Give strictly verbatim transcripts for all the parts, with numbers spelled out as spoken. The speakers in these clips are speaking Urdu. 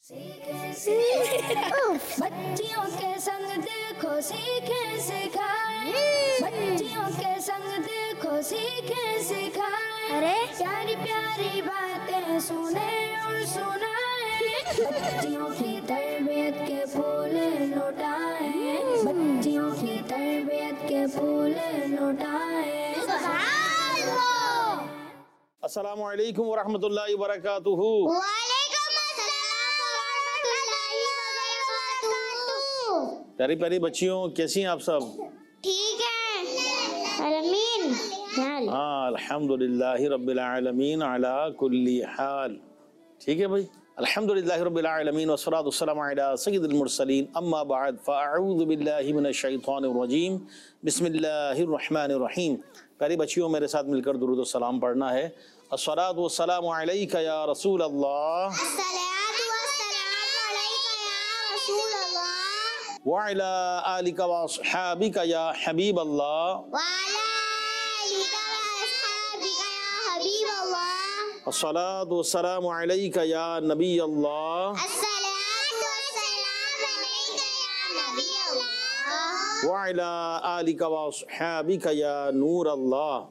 बच्चियों के संग देखो सीखे सिखाए, बच्चियों के संग देखो सीखे सिखाए, अरे प्यारी प्यारी बातें सुने और सुनाए, बच्चियों की तरबियत के फूल लुटाए, बच्चियों की तरबियत के फूल लुटाए। अस्सलामु अलैकुम व रहमतुल्लाहि व बरकातुहू। प्यारी प्यारी बच्चियों, कैसी हैं आप सब? ठीक है आमीन। हाँ, अल्हम्दुलिल्लाहि रब्बिल आलमीन अला कुल्ली हाल। ठीक है भाई, अल्हम्दुलिल्लाहि रब्बिल आलमीन वस्सलातु वस्सलामु अला सय्यिदिल मुरसलीन, अम्मा बअद, फ़अऊज़ु बिल्लाहि मिनश शैतानिर रजीम, बिस्मिल्लाहिर रहमानिर रहीम। प्यारी बच्चियों, मेरे साथ मिलकर दुरूद और सलाम पढ़ना है। अस्सलातु वस्सलामु अलैका या रसूल अल्लाह, व अला आलिका व अस्हाबिका या हबीब अल्लाह, अस्सलातु वस्सलामु अलैका या नबी अल्लाह, व अला आलिका व अस्हाबिका या नूर अल्लाह।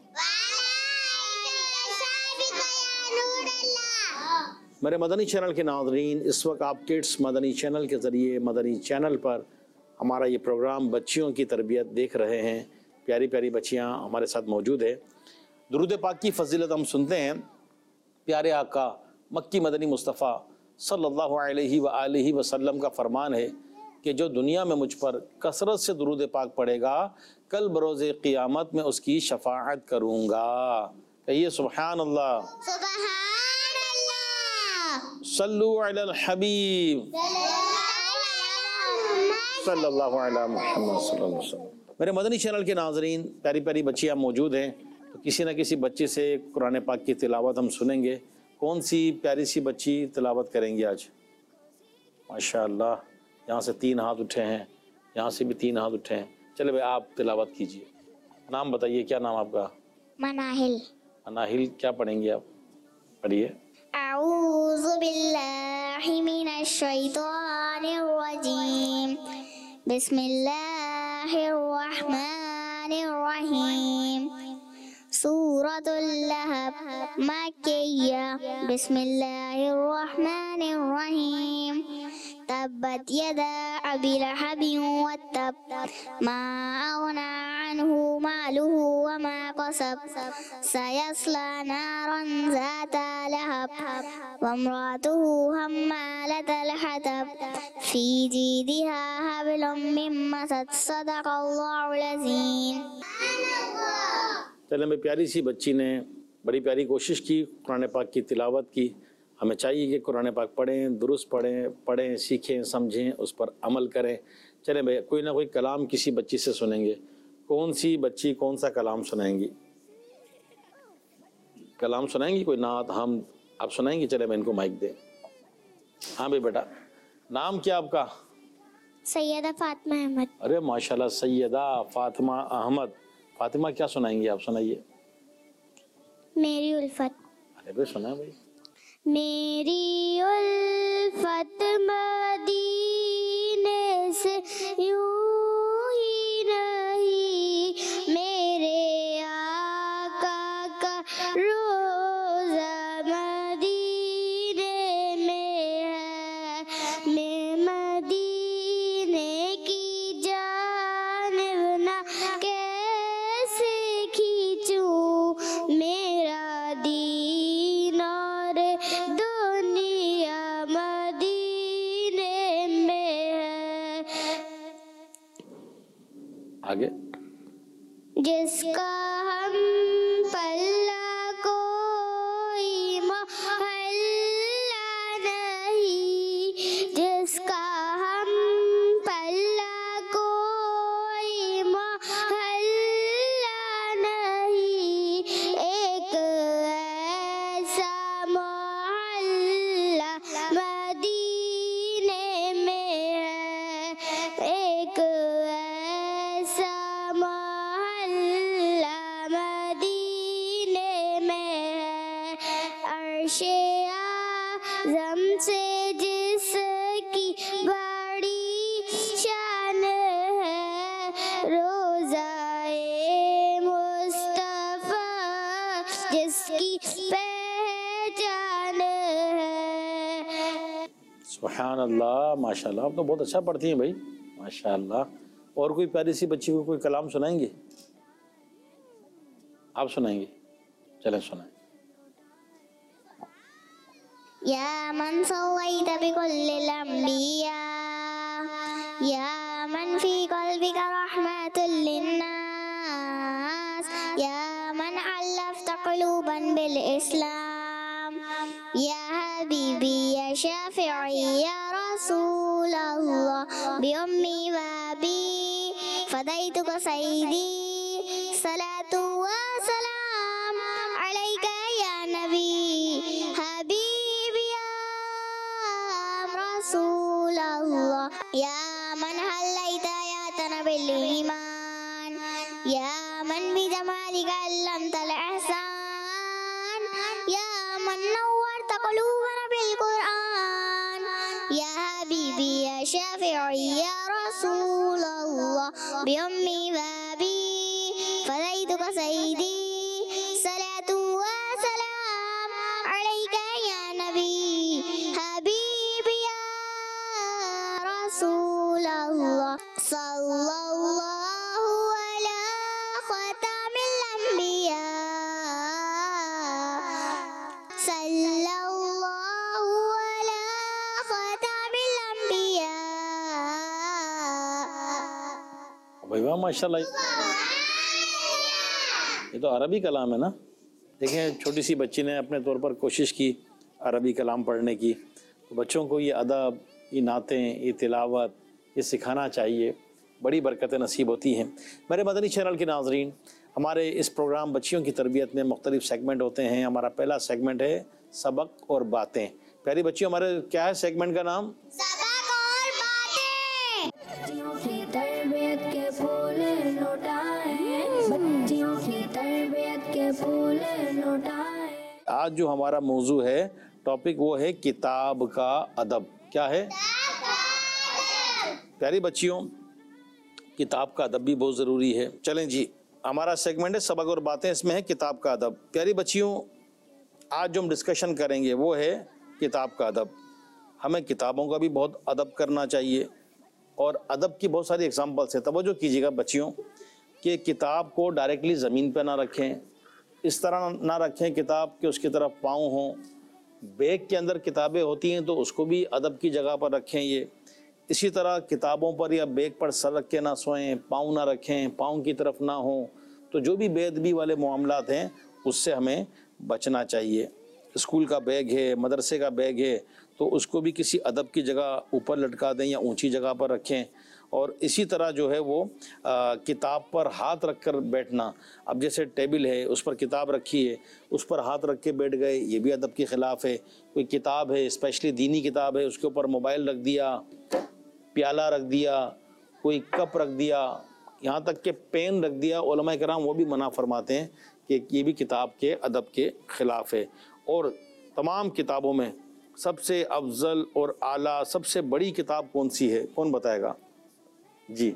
मेरे मदनी चैनल के नाज़रीन, इस वक्त आप किड्स मदनी चैनल के ज़रिए मदनी चैनल पर हमारा ये प्रोग्राम बच्चियों की तरबियत देख रहे हैं। प्यारी प्यारी बच्चियां हमारे साथ मौजूद है। दुरूद पाक की फजीलत हम सुनते हैं। प्यारे आका मक्की मदनी मुस्तफ़ा सल्लल्लाहु अलैहि व आलिहि वसल्लम का फरमान है कि जो दुनिया में मुझ पर कसरत से दुरूद पाक पढ़ेगा, कल बरोज़े क़ियामत में उसकी शफ़ाअत करूँगा। कहिए सुबहान अल्लाह, सल्लु अलल हबीब सल्लल्लाहु अलैहि मुहम्मद सल्लल्लाहु अलैहि वसल्लम। मेरे मदनी चैनल के नाज़रीन, प्यारी प्यारी बच्चियाँ मौजूद हैं, तो किसी न किसी बच्चे से कुरान पाक की तिलावत हम सुनेंगे। कौन सी प्यारी सी बच्ची तिलावत करेंगी आज? माशाअल्लाह, यहाँ से तीन हाथ उठे हैं, यहाँ से भी तीन हाथ उठे हैं। चले भाई, आप तिलावत कीजिए। नाम बताइए, क्या नाम आपका? मनाहिल। मनाहिल, क्या पढ़ेंगे आप? पढ़िए। अऊज़ु बिल्लाहि मिनश शैतानिर रजीम, बिस्मिल्लाहिर रहमानिर रहीम। सूरतुल लहब मक्किय्या, बिस्मिल्लाहिर रहमानिर रहीम। तब्बत यदा अबी लहबिन वत्तब, मा अग़ना अन्हु मालुहु वमा कसब, सयस्ला नारन ज़ाता लहब, वम्रअतुहु हम्मालतल हतब, फी जीदिहा हब्लुम मिन मसद, सदक़ल्लाहुल अज़ीम। चले भाई, प्यारी सी बच्ची ने बड़ी प्यारी कोशिश की, कुरान पाक की तिलावत की। हमें चाहिए कि कुरान पाक पढ़ें, दुरुस्त पढ़ें, पढ़ें, सीखें, समझें, उस पर अमल करें। चलें भाई, कोई ना कोई कलाम किसी बच्ची से सुनेंगे। कौन सी बच्ची कौन सा कलाम सुनाएंगी? कलाम सुनाएंगी कोई? नात हम आप सुनाएंगी? चले मैं इनको माइक दें। हाँ भाई बेटा, नाम क्या आपका? सैयदा फातिमा अहमद। अरे माशाल्लाह, सैयदा फातिमा अहमद। फातिमा, क्या सुनाएंगी आप? सुनाइए। मेरी उल्फत। अरे भाई सुना भाई। मेरी उल्फत मदीने से यूं ही नहीं, मेरे आका का रोज़ा मदीने में है, मैं मदीने की जानिब ना कैसे खींचूं, मेरा दीन और दुनिया मदीने में है। आगे। जिसका हम पल्ला कोई मोहल्ला नहीं, जिसका हम पल्ला कोई मोहल्ला नहीं, एक ऐसा मोहल्ला मदीने में है, एक ऐसा मोहल्ला سبحان اللہ، ماشاء اللہ، آپ تو بہت اچھا پڑھتی ہیں بھائی، ماشاء اللہ۔ اور کوئی پیاری سی بچی کو کوئی کلام سنائیں گے؟ آپ سنائیں گے؟ چلیں سنائیں۔ يا من صليت بكل الأنبياء يا من في قلبك رحمة للناس يا من علفت قلوبا بالإسلام يا حبيبي يا شافعي يا رسول الله بأمي وأبي فديتك سيدي صلاة وسلام عليك يا نبي حبيبي يا رسول الله يا من هليت حياتنا بالإيمان يا من بجمالك علمت الإحسان يا من نورت قلوبنا بالقرآن يا حبيبي يا شافعي يا رسول الله بأمي وأبي فديتك سيدي صلاة وسلام عليك يا نبي حبيبي يا رسول الله صلى الله على ختم الأنبياء صلى الله على ختم الأنبياء بھائی واہ ماشاء اللہ، یہ تو عربی کلام ہے نا۔ دیکھیں چھوٹی سی بچی نے اپنے طور پر کوشش کی عربی کلام پڑھنے کی، تو بچوں کو یہ ادب، یہ نعتیں، یہ تلاوت، یہ سکھانا چاہیے، بڑی برکتیں نصیب ہوتی ہیں۔ میرے مدنی چینل کے ناظرین، ہمارے اس پروگرام بچیوں کی تربیت میں مختلف سیگمنٹ ہوتے ہیں۔ ہمارا پہلا سیگمنٹ ہے سبق اور باتیں۔ پیاری بچیوں، ہمارے کیا ہے سیگمنٹ کا نام؟ سبق اور باتیں۔ بچیوں کی تربیت کے پھول لوٹائیں بچیوں کی تربیت کے پھول لوٹائیں۔ آج جو ہمارا موضوع ہے، ٹاپک، وہ ہے کتاب کا ادب۔ کیا ہے؟ پیاری بچیوں، کتاب کا ادب بھی بہت ضروری ہے۔ چلیں جی، ہمارا سیگمنٹ ہے سبق اور باتیں، اس میں ہے کتاب کا ادب۔ پیاری بچیوں، آج جو ہم ڈسکشن کریں گے وہ ہے کتاب کا ادب۔ ہمیں کتابوں کا بھی بہت ادب کرنا چاہیے، اور ادب کی بہت ساری ایگزامپلس ہیں۔ توجہ کیجیے گا بچیوں کہ کتاب کو ڈائریکٹلی زمین پہ نہ رکھیں، اس طرح نہ رکھیں کتاب کہ اس کی طرف پاؤں ہوں۔ بیگ کے اندر کتابیں ہوتی ہیں تو اس کو بھی ادب کی جگہ پر رکھیں۔ یہ اسی طرح کتابوں پر یا بیگ پر سر رکھ کے نہ سوئیں، پاؤں نہ رکھیں، پاؤں کی طرف نہ ہوں۔ تو جو بھی بے ادبی والے معاملات ہیں اس سے ہمیں بچنا چاہیے۔ اسکول کا بیگ ہے، مدرسے کا بیگ ہے، تو اس کو بھی کسی ادب کی جگہ اوپر لٹکا دیں یا اونچی جگہ پر رکھیں۔ اور اسی طرح جو ہے وہ کتاب پر ہاتھ رکھ کر بیٹھنا، اب جیسے ٹیبل ہے اس پر کتاب رکھی ہے، اس پر ہاتھ رکھ کے بیٹھ گئے، یہ بھی ادب کے خلاف ہے۔ کوئی کتاب ہے، اسپیشلی دینی کتاب ہے، اس کے اوپر موبائل رکھ دیا، پیالہ رکھ دیا، کوئی کپ رکھ دیا، یہاں تک کہ پین رکھ دیا، علماء کرام وہ بھی منع فرماتے ہیں کہ یہ بھی کتاب کے ادب کے خلاف ہے۔ اور تمام کتابوں میں سب سے افضل اور اعلیٰ، سب سے بڑی کتاب کون سی ہے؟ کون بتائے گا؟ جی،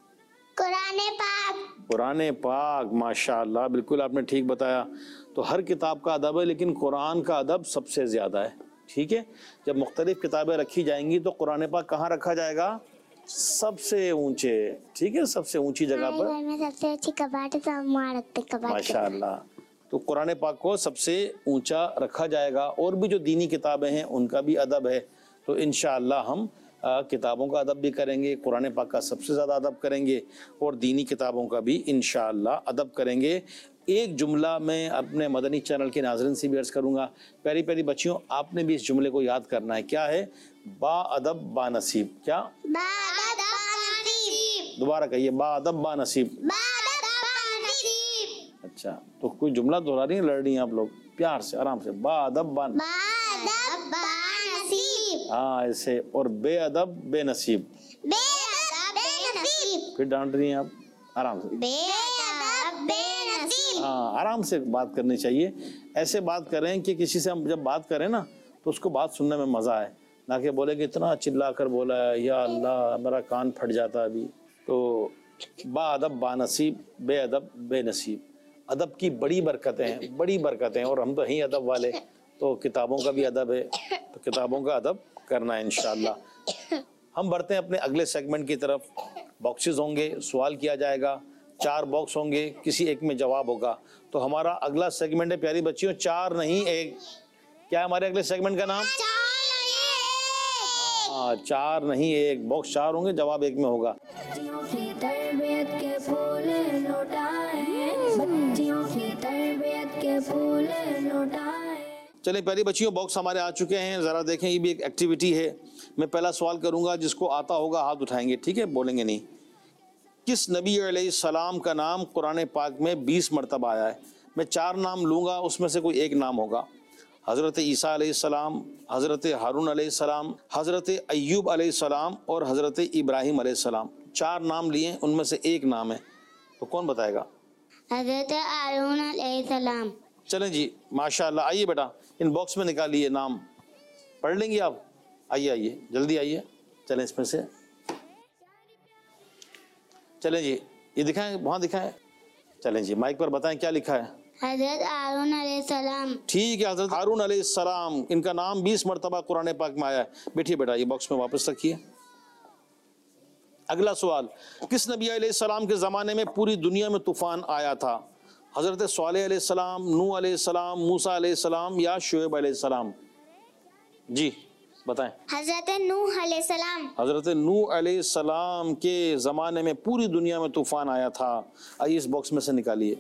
قرآن پاک۔ قرآن پاک، ماشاء اللہ، بالکل آپ نے ٹھیک بتایا۔ تو ہر کتاب کا ادب ہے، لیکن قرآن کا ادب سب سے زیادہ ہے۔ ٹھیک ہے، جب مختلف کتابیں رکھی جائیں گی تو قرآن پاک کہاں رکھا جائے گا؟ سب سے اونچے، ٹھیک ہے، سب سے اونچی جگہ پر۔ گھر میں سب سے اچھی کباٹ ہے تو ہم وہاں رکھتے کباٹ۔ ماشاء اللہ، تو قرآن پاک کو سب سے اونچا رکھا جائے گا۔ اور بھی جو دینی کتابیں ہیں ان کا بھی ادب ہے، تو انشاءاللہ ہم کتابوں کا ادب بھی کریں گے، قرآن پاک کا سب سے زیادہ ادب کریں گے، اور دینی کتابوں کا بھی انشاءاللہ ادب کریں گے۔ ایک جملہ میں اپنے مدنی چینل کے ناظرین سے بھی عرض کروں گا، پیاری پیاری بچیوں، آپ نے بھی اس جملے کو یاد کرنا ہے۔ کیا ہے؟ با ادب با نصیب۔ کیا؟ با ادب با نصیب۔ دوبارہ کہیے، با ادب با نصیب۔ با ادب با نصیب۔ اچھا، تو کوئی جملہ دہرا رہی ہیں، لڑ رہی ہیں آپ لوگ؟ پیار سے، آرام سے، با ادب با با ادب با نصیب۔ ہاں ایسے، اور بے ادب بے نصیب۔ بے ادب بے نصیب۔ پھر ڈانٹ رہی ہیں آپ، آرام سے۔ بے ادب بے نصیب۔ ہاں، آرام سے بات کرنی چاہیے۔ ایسے بات کریں کہ کسی سے ہم جب بات کریں نا تو اس کو بات سننے میں مزہ آئے، نہ کہ بولے کہ اتنا چلا کر بولا ہے، یا اللہ میرا کان پھٹ جاتا ابھی۔ تو با ادب با نصیب، بے ادب بے نصیب۔ ادب کی بڑی برکتیں ہیں، بڑی برکتیں ہیں، اور ہم تو ہیں ادب والے، تو کتابوں کا بھی ادب ہے، تو کتابوں کا ادب کرنا ہے انشاءاللہ۔ ہم بڑھتے ہیں اپنے اگلے سیگمنٹ کی طرف۔ باکسز ہوں گے، سوال کیا جائے گا، چار باکس ہوں گے، کسی ایک میں جواب ہوگا۔ تو ہمارا اگلا سیگمنٹ ہے پیاری بچیوں چار نہیں ایک۔ کیا ہے ہمارے اگلے سیگمنٹ کا نام؟ ہاں چار نہیں ایک، باکس چار ہوں گے، جواب ایک میں ہوگا۔ بچیوں کی تربیت کے پھول لوٹائے، بچیوں کی تربیت کے پھول لوٹائے۔ چلیں پیاری بچیوں باکس ہمارے آ چکے ہیں، ذرا دیکھیں یہ بھی ایک ایکٹیویٹی ہے۔ میں پہلا سوال کروں گا، جس کو آتا ہوگا ہاتھ اٹھائیں گے، ٹھیک ہے، بولیں گے نہیں۔ کس نبی علیہ السلام کا نام قرآن پاک میں بیس مرتبہ آیا ہے؟ میں چار نام لوں گا، اس میں سے کوئی ایک نام ہوگا۔ حضرت عیسیٰ علیہ السلام، حضرت ہارون علیہ السلام، حضرت ایوب علیہ السلام اور حضرت ابراہیم علیہ السلام۔ چار نام لیے، ان میں سے ایک نام ہے، تو کون بتائے گا؟ حضرت ہارون علیہ السلام۔ چلیں جی ماشاء اللہ، آئیے بیٹا ان باکس میں نکالیے نام، پڑھ لیں گے آپ؟ آئیے آئیے جلدی آئیے، چلیں اس میں سے، چلیں جی یہ دکھائیں، وہاں دکھائیں، چلیں جی مائک پر بتائیں کیا لکھا ہے۔ حضرت ہارون علیہ السلام۔ ٹھیک ہے، حضرت ہارون علیہ السلام، ان کا نام بیس مرتبہ قرآن پاک میں آیا ہے۔ بیٹھیے بیٹا یہ باکس میں واپس رکھیے۔ اگلا سوال، کس نبی علیہ السلام کے زمانے میں پوری دنیا میں طوفان آیا تھا؟ حضرت صالح علیہ السلام، نوح علیہ السلام، موسیٰ علیہ السلام یا شعیب علیہ السلام؟ جی بتائیں۔ حضرت نوح علیہ السلام۔ حضرت نوح علیہ السلام کے زمانے میں پوری دنیا میں طوفان آیا تھا۔ آئیے اس باکس میں سے نکالیے،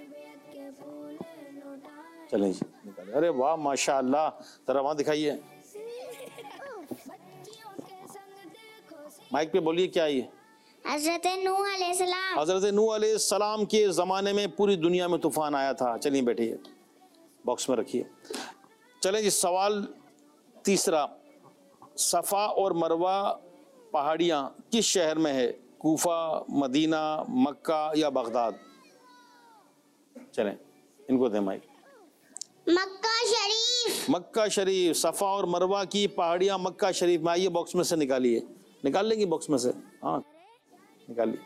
چلیں جی نکالیے۔ ارے واہ ماشاء اللہ، ذرا وہاں دکھائیے، مائک پہ بولیے کیا ہے یہ؟ حضرت نوح علیہ السلام۔ حضرت نوح علیہ السلام کے زمانے میں پوری دنیا میں طوفان آیا تھا۔ چلیے بیٹھیے باکس میں رکھیے۔ چلیں جی سوال تیسرا، صفا اور مروہ پہاڑیاں کس شہر میں ہے؟ کوفہ، مدینہ، مکہ یا بغداد؟ چلیں ان کو دیں مائک۔ مکہ شریف۔ مکہ شریف، صفا اور مروہ کی پہاڑیاں مکہ شریف میں۔ آئیے باکس میں سے نکالیے، نکال لیں گے باکس میں سے؟ ہاں نکالیے۔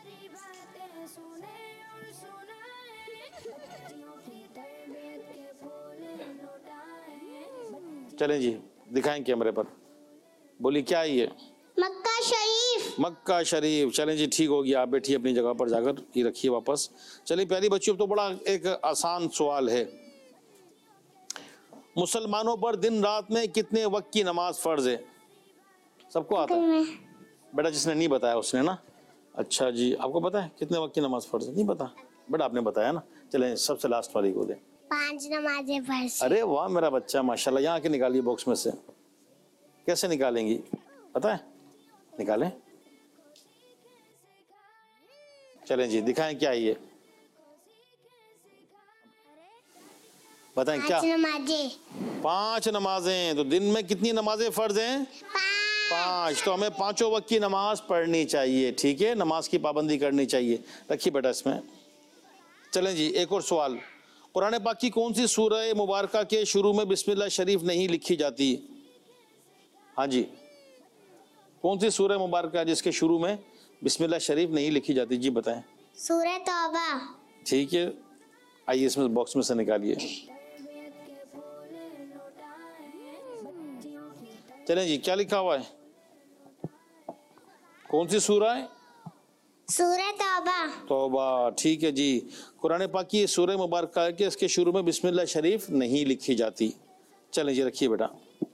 چلیں جی دکھائیں کیمرے پر، بولی کیا ہے یہ؟ مکہ شریف۔ مکہ شریف۔ چلیں جی ٹھیک ہو گیا، آپ بیٹھیے اپنی جگہ پر جا کر، یہ رکھیے واپس۔ چلیے پیاری بچیوں، تو بڑا ایک آسان سوال ہے، مسلمانوں پر دن رات میں کتنے وقت کی نماز فرض ہے؟ سب کو آتا ہے؟ بیٹا جس نے نہیں بتایا اس نے نا، اچھا جی آپ کو پتا ہے کتنے وقت کی نماز فرض ہے؟ نہیں پتا بیٹا، آپ نے بتایا نا۔ چلیں سب سے لاسٹ والی کو دیں۔ پانچ نمازیں فرض۔ ارے واہ میرا بچہ ماشاءاللہ، یہاں کے نکالیے باکس میں سے۔ کیسے نکالیں گی پتا ہے؟ نکالیں، چلیں جی دکھائیں کیا ہے یہ، بتائیں کیا؟ پانچ نمازیں۔ پانچ نمازیں۔ تو دن میں کتنی نمازیں فرض ہیں؟ پانچ۔ تو ہمیں پانچوں وقت کی نماز پڑھنی چاہیے، ٹھیک ہے، نماز کی پابندی کرنی چاہیے۔ رکھیے بیٹا اس میں۔ چلیں جی ایک اور سوال، قرآن پاک کی کون سی سورہ مبارکہ کے شروع میں بسم اللہ شریف نہیں لکھی جاتی؟ ہاں جی کون سی سورہ مبارکہ جس کے شروع میں بسم اللہ شریف نہیں لکھی جاتی؟ جی بتائیں۔ سورہ توبہ۔ ٹھیک ہے، آئیے اس میں باکس میں سے نکالیے۔ چلیں جی کیا لکھا ہوا ہے؟ کون سی سورہ ہے؟ سورہ توبہ۔ توبہ، ٹھیک ہے جی۔ قرآن پاک کی سورہ مبارکہ ہے کہ اس کے شروع میں بسم اللہ شریف نہیں لکھی جاتی۔ چلیں جی رکھیے بیٹا۔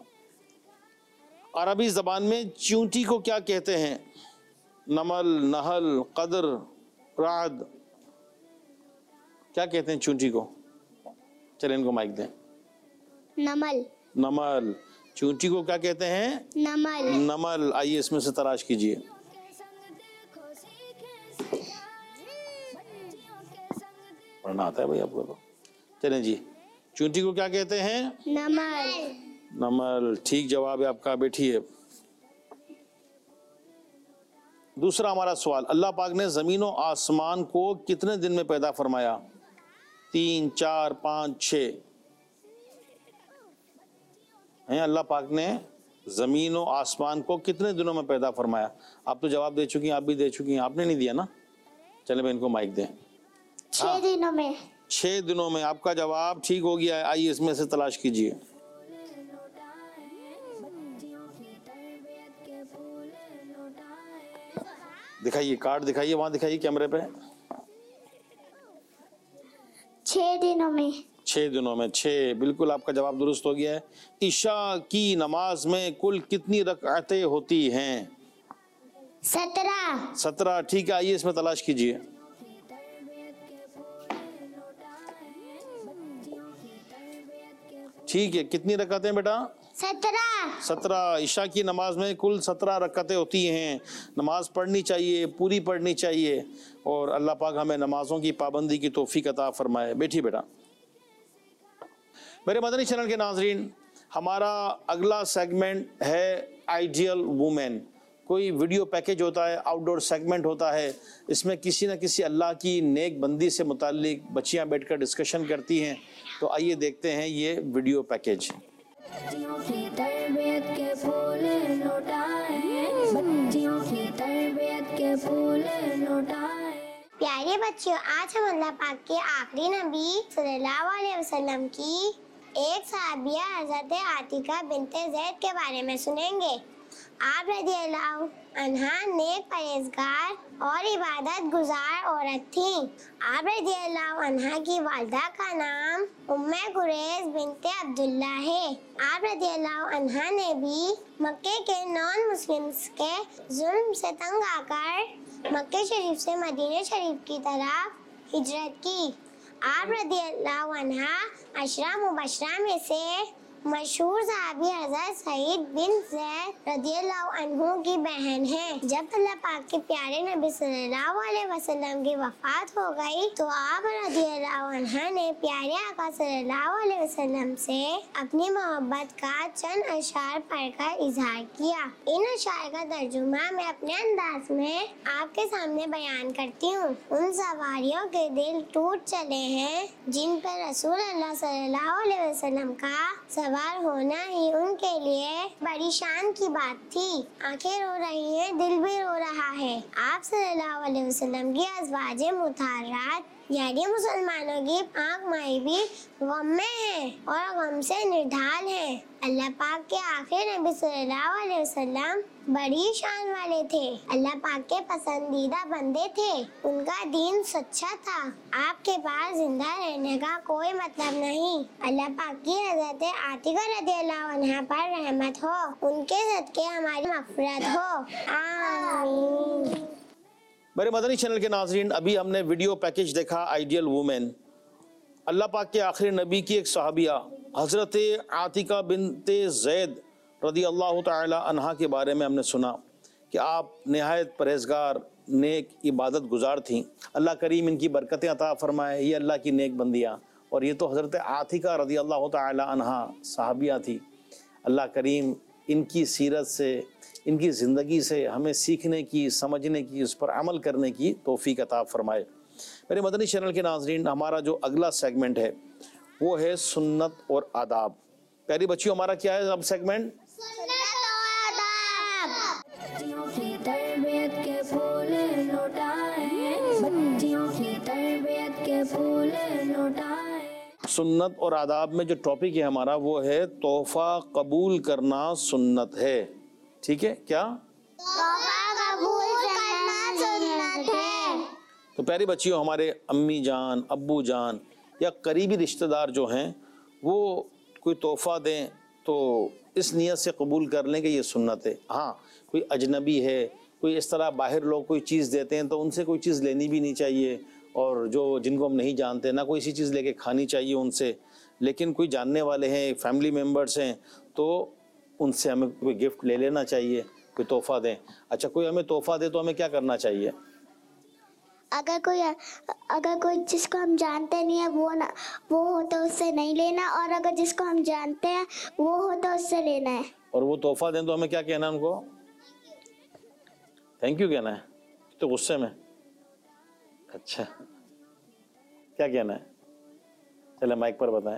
عربی زبان میں چونٹی کو کیا کہتے ہیں؟ نمل، نحل، قدر، رعد؟ کیا کہتے ہیں چونٹی کو؟ چلیں ان کو مائک دیں۔ نمل۔ نمل۔ چونٹی کو کیا کہتے ہیں؟ نمل۔ نمل۔ آئیے اس میں سے تلاش کیجئے۔ پڑھنا آتا ہے بھائی آپ کو تو؟ چلیں جی چونٹی کو کیا کہتے ہیں؟ نمل۔ نمل، ٹھیک جواب ہے آپ کا، بیٹھیے۔ دوسرا ہمارا سوال، اللہ پاک نے زمین و آسمان کو کتنے دن میں پیدا فرمایا؟ تین، چار، پانچ، چھ؟ ہیں اللہ پاک نے زمین و آسمان کو کتنے دنوں میں پیدا فرمایا؟ آپ تو جواب دے چکی ہیں، آپ بھی دے چکی ہیں، آپ نے نہیں دیا نا؟ چلیں میں ان کو مائک دیں۔ چھ دنوں میں۔ چھ دنوں میں، آپ کا جواب ٹھیک ہو گیا ہے۔ آئیے اس میں سے تلاش کیجئے۔ دکھائیے کارڈ دکھائیے, وہاں دکھائیے کیمرے پہ. چھ دنوں میں. چھ دنوں میں. چھ, بالکل آپ کا جواب درست ہو گیا ہے. عشاء کی نماز میں کل کتنی رکعتیں ہوتی ہیں؟ سترہ. سترہ, ٹھیک ہے. آئیے اس میں تلاش کیجیے. ٹھیک ہے, کتنی رکعتیں بیٹا؟ سترہ. سترہ. عشاء کی نماز میں کل سترہ رکعتیں ہوتی ہیں. نماز پڑھنی چاہیے, پوری پڑھنی چاہیے, اور اللہ پاک ہمیں نمازوں کی پابندی کی توفیق عطا فرمائے. بیٹھی بیٹا. میرے مدنی چینل کے ناظرین, ہمارا اگلا سیگمنٹ ہے آئیڈیل وومن. کوئی ویڈیو پیکج ہوتا ہے, آؤٹ ڈور سیگمنٹ ہوتا ہے, اس میں کسی نہ کسی اللہ کی نیک بندی سے متعلق بچیاں بیٹھ کر ڈسکشن کرتی ہیں. تو آئیے دیکھتے ہیں یہ ویڈیو پیکج. بچیوں کی تربیت کے پھول لوٹائیں, بچیوں کی تربیت کے پھول لوٹائیں. پیارے بچیوں, آج ہم اللہ پاک کے آخری نبی صلی اللہ علیہ وسلم کی ایک صحابیہ حضرت عاتقہ بنت زید کے بارے میں سنیں گے. آپ رضی اللہ عنہا نیک پرہیزگار اور عبادت گزار عورت تھیں. آپ رضی اللہ عنہا کی والدہ کا نام ام قریظ بنت عبداللہ ہے. آپ رضی اللہ عنہا نے بھی مکے کے نان مسلمز کے ظلم سے تنگ آ کر مکہ شریف سے مدینہ شریف کی طرف ہجرت کی. آپ رضی اللہ عنہا عشرہ مبشرہ میں سے مشہور صحابی حضرت سعید بن زید رضی اللہ عنہ کی بہن ہیں. جب اللہ پاک کے پیارے نبی صلی اللہ علیہ وسلم کی وفات ہو گئی تو آپ رضی اللہ عنہ نے پیارے آقا صلی اللہ علیہ وسلم سے اپنی محبت کا چند اشعار پڑھ کر اظہار کیا. ان اشعار کا ترجمہ میں اپنے انداز میں آپ کے سامنے بیان کرتی ہوں. ان سواریوں کے دل ٹوٹ چلے ہیں جن پر رسول اللہ صلی اللہ علیہ وسلم کا سوار ہونا ہی ان کے لیے بڑی شان کی بات تھی. آنکھیں رو رہی ہیں, دل بھی رو رہا ہے. آپ صلی اللہ علیہ وسلم کی ازواج مطہرات یعنی مسلمانوں کی پاک مائی بھی غم میں ہیں اور غم سے نڈھال ہیں. اللہ پاک کے آخری نبی صلی اللہ علیہ وسلم بڑی شان والے تھے. اللہ پاک کے پسندیدہ بندے تھے. ان کا دین سچا تھا. آپ کے پاس زندہ رہنے کا کوئی مطلب نہیں. اللہ پاک کی حضرت عاتقہ رضی اللہ عنہا پر رحمت ہو. ان کے صدقے ہماری مغفرت ہو. آمین. میرے مدنی چینل کے ناظرین, ابھی ہم نے ویڈیو پیکج دیکھا آئیڈیل وومن. اللہ پاک کے آخری نبی کی ایک صحابیہ حضرت عاتقہ بنت زید رضی اللہ تعالی عنہا کے بارے میں ہم نے سنا کہ آپ نہایت پرہیزگار, نیک, عبادت گزار تھیں. اللہ کریم ان کی برکتیں عطا فرمائے. یہ اللہ کی نیک بندیاں, اور یہ تو حضرت عاتقہ رضی اللہ تعالی عنہا صحابیہ تھی. اللہ کریم ان کی سیرت سے, ان کی زندگی سے ہمیں سیکھنے کی, سمجھنے کی, اس پر عمل کرنے کی توفیق عطا فرمائے. میرے مدنی چینل کے ناظرین, ہمارا جو اگلا سیگمنٹ ہے وہ ہے سنت اور آداب. پیاری بچیوں, ہمارا کیا ہے اب سیگمنٹ؟ بچیوں کی تربیت کے پھول لوٹائیں, بچیوں کی تربیت کے پھول لوٹائیں. سنت اور آداب میں جو ٹاپک ہے ہمارا وہ ہے تحفہ قبول کرنا سنت ہے. ٹھیک ہے, کیا تو پیاری بچیوں, ہمارے امی جان, ابو جان یا قریبی رشتہ دار جو ہیں وہ کوئی تحفہ دیں تو اس نیت سے قبول کر لیں کہ یہ سنت ہے. ہاں, کوئی اجنبی ہے, کوئی اس طرح باہر لوگ کوئی چیز دیتے ہیں تو ان سے کوئی چیز لینی بھی نہیں چاہیے, اور جو جن کو ہم نہیں جانتے نہ کوئی ایسی چیز لے کے کھانی چاہیے ان سے. لیکن کوئی جاننے والے ہیں, فیملی ممبرس ہیں, تو ان سے ہمیں کوئی گفٹ لے لینا چاہیے, کوئی تحفہ دیں. اچھا, کوئی ہمیں تحفہ دے تو ہمیں کیا کرنا چاہیے؟ اگر کوئی اگر کوئی جس کو ہم جانتے نہیں ہیں وہ نہ وہ ہو تو اس سے نہیں لینا, اور اگر جس کو ہم جانتے ہیں وہ ہو تو اس سے لینا ہے. اور وہ تحفہ دیں تو ہمیں کیا کہنا ہے ان کو؟ تھینک یو کہنا ہے. تو غصے میں اچھا کیا کہنا ہے؟ چلے مائک پر بتائیں.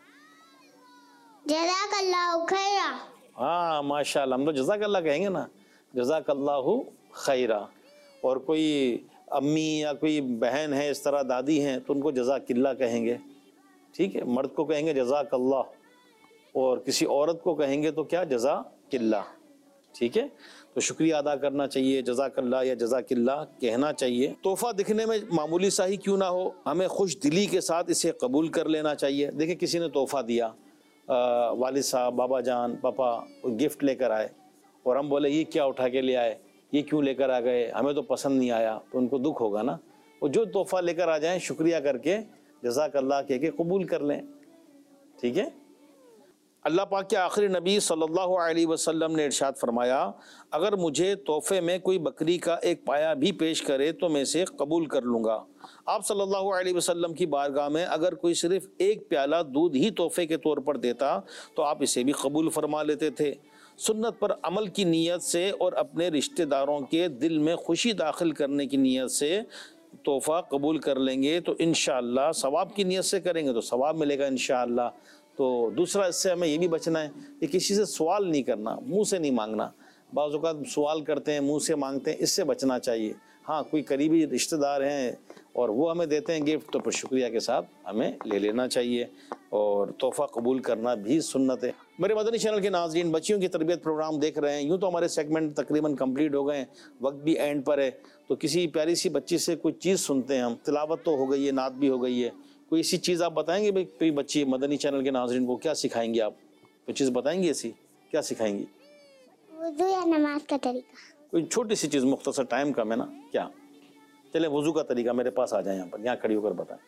جزاک اللہ خیرہ. ہاں ماشاء اللہ, ہم تو جزاک اللہ کہیں گے نا, جزاک اللہ خیرہ. اور کوئی امی یا کوئی بہن ہے اس طرح, دادی ہیں, تو ان کو جزاک اللہ کہیں گے. ٹھیک ہے, مرد کو کہیں گے جزاک اللہ, اور کسی عورت کو کہیں گے تو کیا؟ جزاک اللہ. ٹھیک ہے، تو شکریہ ادا کرنا چاہیے، جزاک اللہ یا جزاک اللہ کہنا چاہیے۔ تحفہ دکھنے میں معمولی سا ہی کیوں نہ ہو، ہمیں خوش دلی کے ساتھ اسے قبول کر لینا چاہیے۔ دیکھیں کسی نے تحفہ دیا، والد صاحب، بابا جان، پاپا گفٹ لے کر آئے اور ہم بولے یہ کیا اٹھا کے لے آئے، یہ کیوں لے کر آ گئے، ہمیں تو پسند نہیں آیا، تو ان کو دکھ ہوگا نا۔ وہ جو تحفہ لے کر آ جائیں شکریہ کر کے جزاک اللہ کہہ کے قبول کر لیں، ٹھیک ہے۔ اللہ پاک کے آخری نبی صلی اللہ علیہ وسلم نے ارشاد فرمایا، اگر مجھے تحفے میں کوئی بکری کا ایک پایا بھی پیش کرے تو میں اسے قبول کر لوں گا۔ آپ صلی اللہ علیہ وسلم کی بارگاہ میں اگر کوئی صرف ایک پیالہ دودھ ہی تحفے کے طور پر دیتا تو آپ اسے بھی قبول فرما لیتے تھے۔ سنت پر عمل کی نیت سے اور اپنے رشتہ داروں کے دل میں خوشی داخل کرنے کی نیت سے تحفہ قبول کر لیں گے تو انشاءاللہ ثواب کی نیت سے کریں گے تو ثواب ملے گا انشاءاللہ۔ تو دوسرا اس سے ہمیں یہ بھی بچنا ہے کہ کسی سے سوال نہیں کرنا، منہ سے نہیں مانگنا۔ بعض اوقات سوال کرتے ہیں، منہ سے مانگتے ہیں، اس سے بچنا چاہیے۔ ہاں کوئی قریبی رشتہ دار ہیں اور وہ ہمیں دیتے ہیں گفٹ تو پھر شکریہ کے ساتھ ہمیں لے لینا چاہیے، اور تحفہ قبول کرنا بھی سنت ہے۔ میرے مدنی چینل کے ناظرین، بچیوں کی تربیت پروگرام دیکھ رہے ہیں، یوں تو ہمارے سیگمنٹ تقریباً کمپلیٹ ہو گئے ہیں، وقت بھی اینڈ پر ہے، تو کسی پیاری سی بچی سے کوئی چیز سنتے ہیں ہم۔ تلاوت تو ہو گئی ہے، نعت بھی ہو گئی ہے، کوئی ایسی چیز آپ بتائیں گے بھائی، کوئی بچی مدنی چینل کے ناظرین کو کیا سکھائیں گے آپ؟ کوئی چیز بتائیں گی ایسی، کیا سکھائیں گی؟ وضو یا نماز کا طریقہ۔ کوئی چھوٹی سی چیز، مختصر، ٹائم کم ہے نا، کیا؟ چلیں وضو کا طریقہ میرے پاس آ جائیں، یہاں پر یہاں کھڑی ہو کر بتائیں۔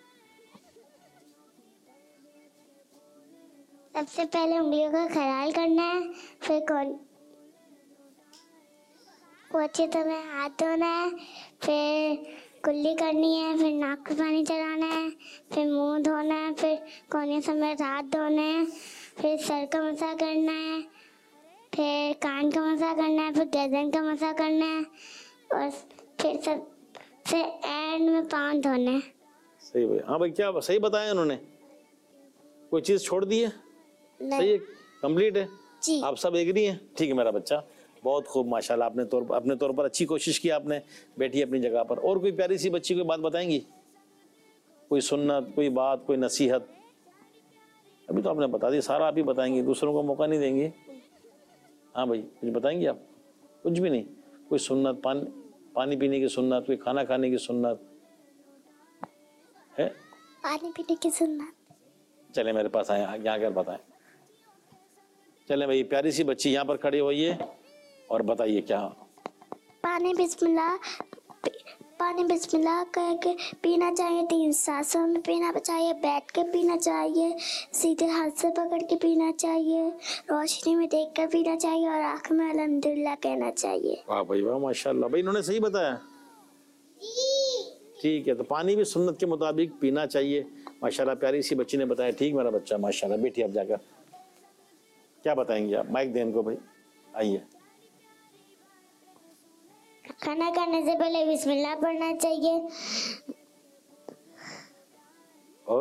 سب سے پہلے انگلیوں کا خیال کرنا ہے، پھر کون کو اچھی طرح ہاتھ دھونا ہے، پھر کلی کرنی ہے، پھر ناک پہ پانی چلانا ہے، پھر منہ دھونا ہے، پھر کونے سمیت ہاتھ دھونے ہیں، پھر سر کا مسح کرنا ہے، پھر کان کا مسح کرنا ہے، پھر گردن کا مسح کرنا ہے، اور پھر سب سے اینڈ میں پاؤں دھونے ہیں۔ صحیح بھائی، ہاں بھائی کیا صحیح بتایا انہوں نے؟ کوئی چیز چھوڑ دی ہے؟ صحیح ہے، کمپلیٹ ہے؟ جی آپ سب ایگری ہیں؟ ٹھیک ہے میرا بچہ، بہت خوب، ماشاءاللہ، اپنے طور پر اپنے طور پر اچھی کوشش کی آپ نے، بیٹھی اپنی جگہ پر۔ اور کوئی پیاری سی بچی کوئی بات بتائیں گی؟ کوئی سنت، کوئی بات، کوئی نصیحت؟ ابھی تو آپ نے بتا دی، سارا آپ ہی بتائیں گی، دوسروں کو موقع نہیں دیں گے؟ ہاں بھائی کچھ بتائیں گے آپ؟ کچھ بھی نہیں؟ کوئی سنت، پانی پانی پینے کی سنت، کوئی کھانا کھانے کی سنت ہے؟ پانی پینے کی سنت۔ چلیں میرے پاس آئیں، یہاں کر بتائیں۔ چلیں بھائی، پیاری سی بچی یہاں پر کھڑی ہوئی ہے اور بتائیے کیا؟ پانی بسم اللہ پانی بسم اللہ کہہ کے پینا چاہیے، تین سانسوں میں پینا چاہیے، بیٹھ کے پینا چاہیے، سیدھے ہاتھ سے پکڑ کے پینا چاہیے، روشنی میں دیکھ کر پینا چاہیے، اور آنکھ میں الحمدللہ کہنا چاہیے۔ واہ بھائی واہ، ماشاءاللہ بھائی، انہوں نے صحیح بتایا۔ ٹھیک ہے، تو پانی بھی سنت کے مطابق پینا چاہیے، ماشاءاللہ پیاری سی بچی نے بتایا۔ ٹھیک میرا بچہ، ماشاءاللہ، بیٹھی اب جا کر کیا بتائیں گے آپ؟ مائک دیں ان کو بھائی، آئیے۔ کھانا کھانے سے پہلے بسم اللہ پڑھنا چاہیے، اور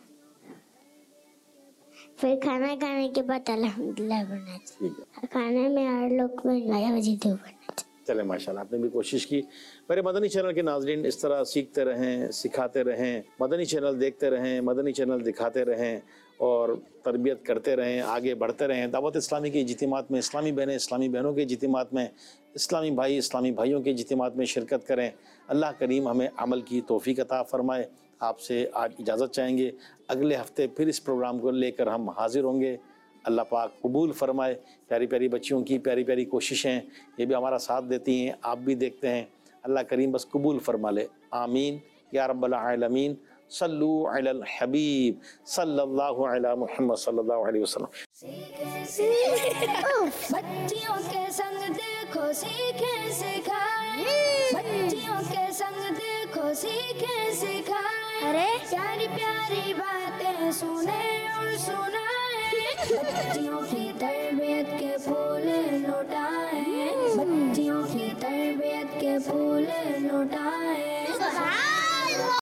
پھر کھانا کھانے کے بعد الحمدللہ پڑھنا چاہیے، ٹھیک ہے، کھانے میں ہر لوگ میں نیا وجید پڑھنا چاہیے۔ چلے ماشاءاللہ، آپ نے بھی کوشش کی۔ میرے مدنی چینل کے ناظرین، اس طرح سیکھتے رہیں، سکھاتے رہیں، مدنی چینل دیکھتے رہیں، مدنی چینل دکھاتے رہیں، اور تربیت کرتے رہیں، آگے بڑھتے رہیں۔ دعوت اسلامی کے اجتماعات میں، اسلامی بہنیں اسلامی بہنوں کے اجتماعات میں، اسلامی بھائی اسلامی بھائیوں کے اجتماعات میں شرکت کریں۔ اللہ کریم ہمیں عمل کی توفیق عطا فرمائے۔ آپ سے آج اجازت چاہیں گے، اگلے ہفتے پھر اس پروگرام کو لے کر ہم حاضر ہوں گے۔ اللہ پاک قبول فرمائے۔ پیاری پیاری بچیوں کی پیاری پیاری کوششیں، یہ بھی ہمارا ساتھ دیتی ہیں، آپ بھی دیکھتے ہیں۔ اللہ کریم بس قبول فرما لے، آمین یا رب العالمین۔ صلو علی الحبیب صلی اللہ علی محمد صلی اللہ علیہ وسلم۔ بچیوں کے سنگ دیکھو سیکھیں سکھائیں، بچیوں کے سنگ دیکھو سیکھیں سکھائیں، ارے پیاری پیاری باتیں سنیں اور سنائیں، بچیوں